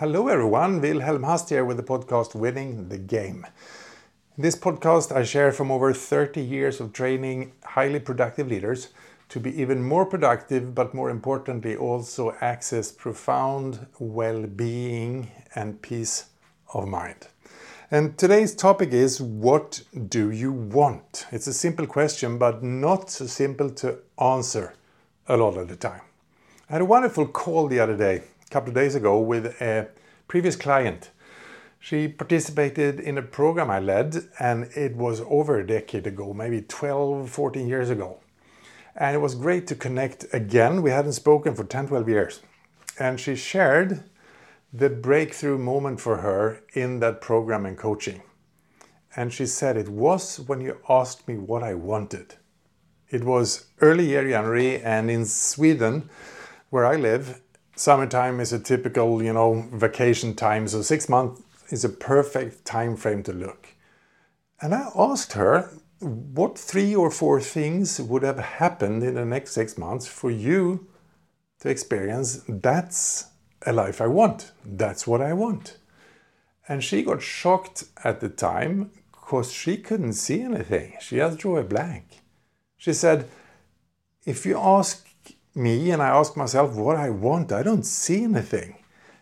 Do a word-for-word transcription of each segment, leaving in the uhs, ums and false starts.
Hello everyone, Wilhelm Hast here with the podcast Winning the Game. In this podcast I share from over thirty years of training highly productive leaders to be even more productive, but more importantly also access profound well-being and peace of mind. And today's topic is, what do you want? It's a simple question, but not so simple to answer a lot of the time. I had a wonderful call the other day, a couple of days ago, with a previous client. She participated in a program I led, and it was over a decade ago, maybe twelve, fourteen years ago. And it was great to connect again. We hadn't spoken for ten, twelve years. And she shared the breakthrough moment for her in that program and coaching. And she said, it was when you asked me what I wanted. It was early year January, and in Sweden, where I live, summertime is a typical, you know, vacation time. So six months is a perfect time frame to look. And I asked her, what three or four things would have happened in the next six months for you to experience, that's a life I want. That's what I want. And she got shocked at the time because she couldn't see anything. She just drew a blank. She said, if you ask me and I ask myself what I want, I don't see anything.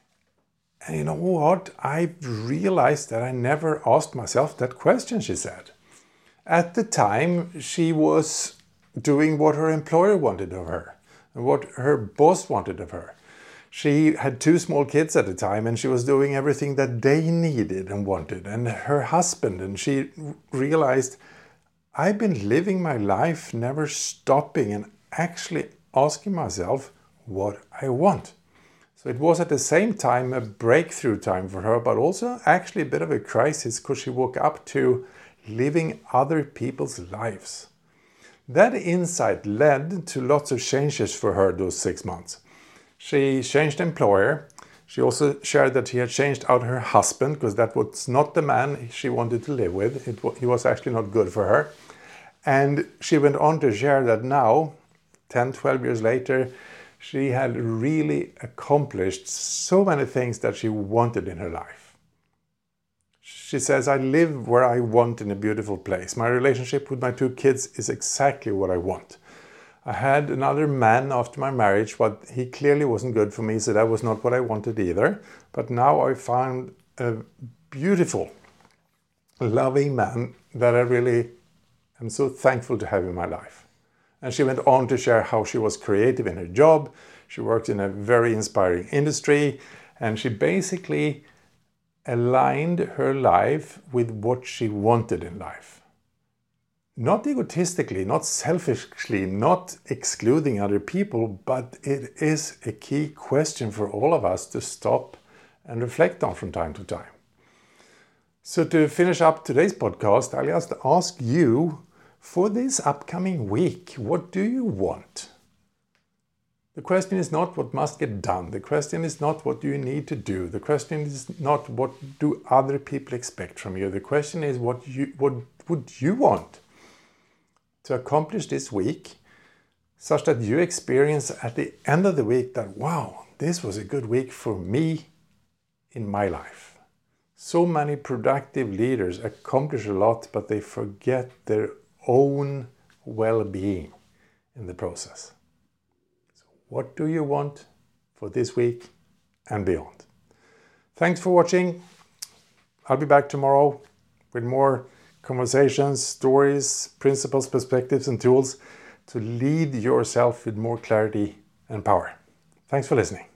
And you know what? I realized that I never asked myself that question, she said. At the time, she was doing what her employer wanted of her, and what her boss wanted of her. She had two small kids at the time, and she was doing everything that they needed and wanted, and her husband. And she realized, I've been living my life never stopping and actually asking myself what I want. So it was at the same time a breakthrough time for her, but also actually a bit of a crisis, because she woke up to living other people's lives. That insight led to lots of changes for her those six months. She changed employer. She also shared that she had changed out her husband, because that was not the man she wanted to live with. It, he was actually not good for her. And she went on to share that now, ten, twelve years later, she had really accomplished so many things that she wanted in her life. She says, I live where I want in a beautiful place. My relationship with my two kids is exactly what I want. I had another man after my marriage, but he clearly wasn't good for me, so that was not what I wanted either. But now I found a beautiful, loving man that I really am so thankful to have in my life. And she went on to share how she was creative in her job. She worked in a very inspiring industry, and she basically aligned her life with what she wanted in life. Not egotistically, not selfishly, not excluding other people, but it is a key question for all of us to stop and reflect on from time to time. So to finish up today's podcast, I'll just ask you, for this upcoming week, what do you want? The question is not what must get done. The question is not what do you need to do. The question is not what do other people expect from you. The question is what you what would you want to accomplish this week, such that you experience at the end of the week that, wow, this was a good week for me in my life. So many productive leaders accomplish a lot, but they forget their own well-being in the process. So what do you want for this week and beyond? Thanks for watching. I'll be back tomorrow with more conversations, stories, principles, perspectives, and tools to lead yourself with more clarity and power. Thanks for listening.